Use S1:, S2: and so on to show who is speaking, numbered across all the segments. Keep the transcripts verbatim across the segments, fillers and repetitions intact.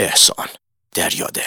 S1: احسان دریادل.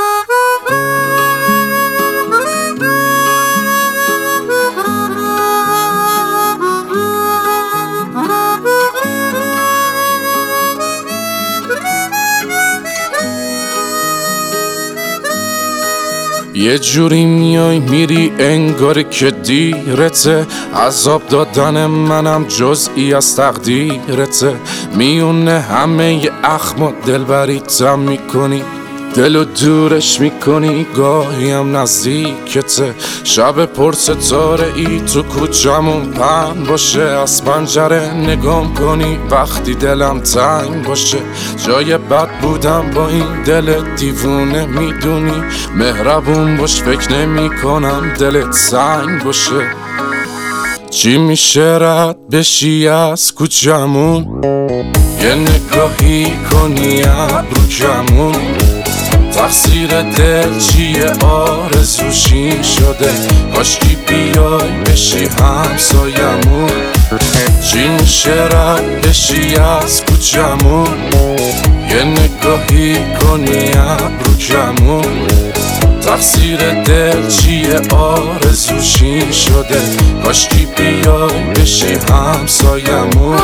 S1: یه جوری میای میری انگار که دیرته، عذاب دادن منم جزئی از تقدیرته. میونه همه ی اخم و دلبریتم میکنی، دلو دورش میکنی، گاهی هم نزدیکته. شب پر ستاره ای تو کوچمون پهن باشه، از پنجره نگام کنی وقتی دلم تنگ باشه. جای بد بودم با این دل دیوونه، میدونی مهربون باش فکر نمی کنم دلت سنگ باشه. چی میشه رد بشی از کوچمون، یه نگاهی کنی ابرو کمون. تقصیر دل چیه آرزوشی شده، کاشکی بیای بشی همسایمون. چی میشه رد بشی از کوچمون، یه نگاهی کنی ابرو کمون. تقصیر دل چیه آرزوشی شده، کاشکی بیای بشی همسایمون.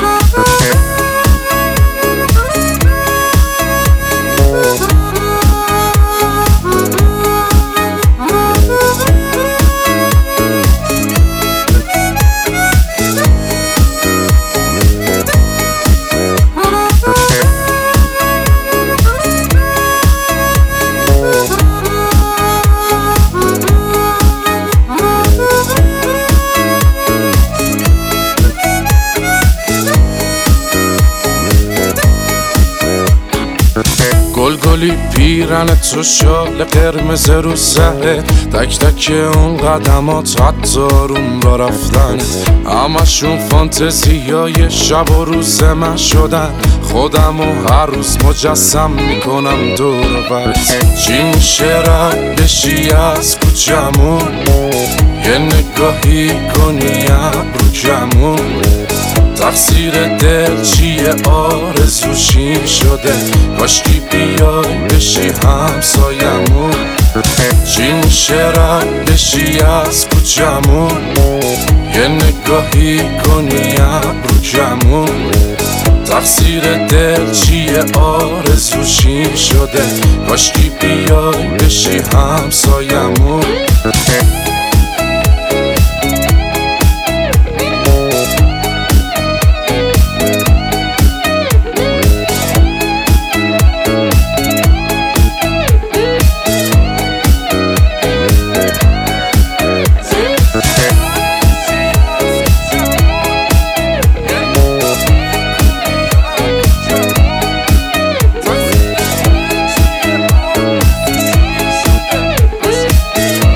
S1: گلگلی پیرن تو شال قرمز رو سره، تک تک اون قدمات حتی روم را رفتن. همشون فانتزیای شب و روز من شدن، خودم و هر روز مجسم میکنم دور بر. چی میشه رد بشی از کوچمون، یه نگاهی کنی ابرو کمون. تقصیر دل چیه آرزوشی شده، کاشکی بیای بشی همسایمون. چی میشه رد بشی از کوچمون، یه نگاهی کنی ابرو کمون. تقصیر دل چیه آرزوشی شده، کاشکی بیای بشی همسایمون.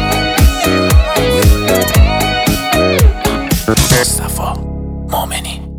S2: مصطفی مومنی.